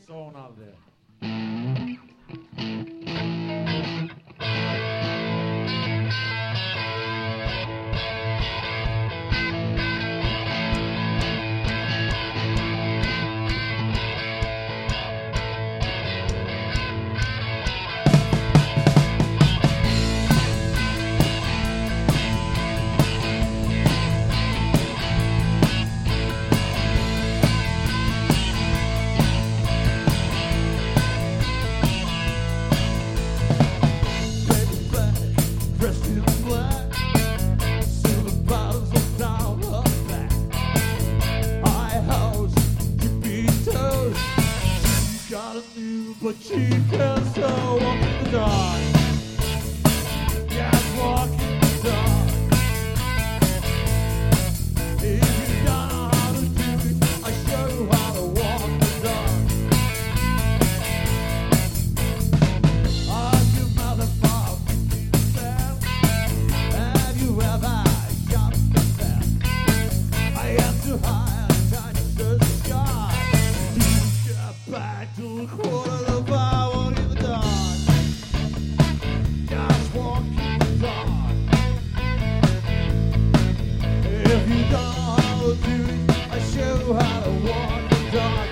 Sonalde. But she can still walk in the dark. Yes, walk in the dark. If you don't know how to do it, I show you how to walk in the dark. Are you motherfucking yourself? Have you ever shot yourself? I am too high and touch the sky. You get back to the quarter. How to walk the dog.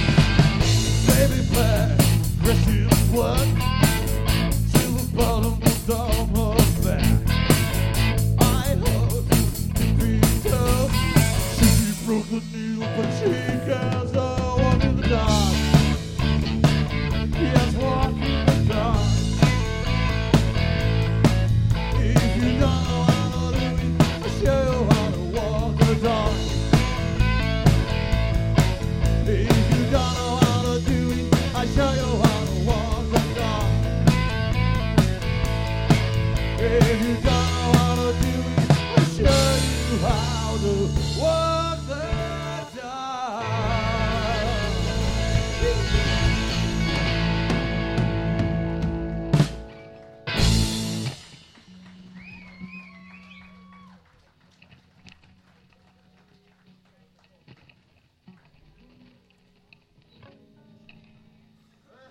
What? Silver bottom.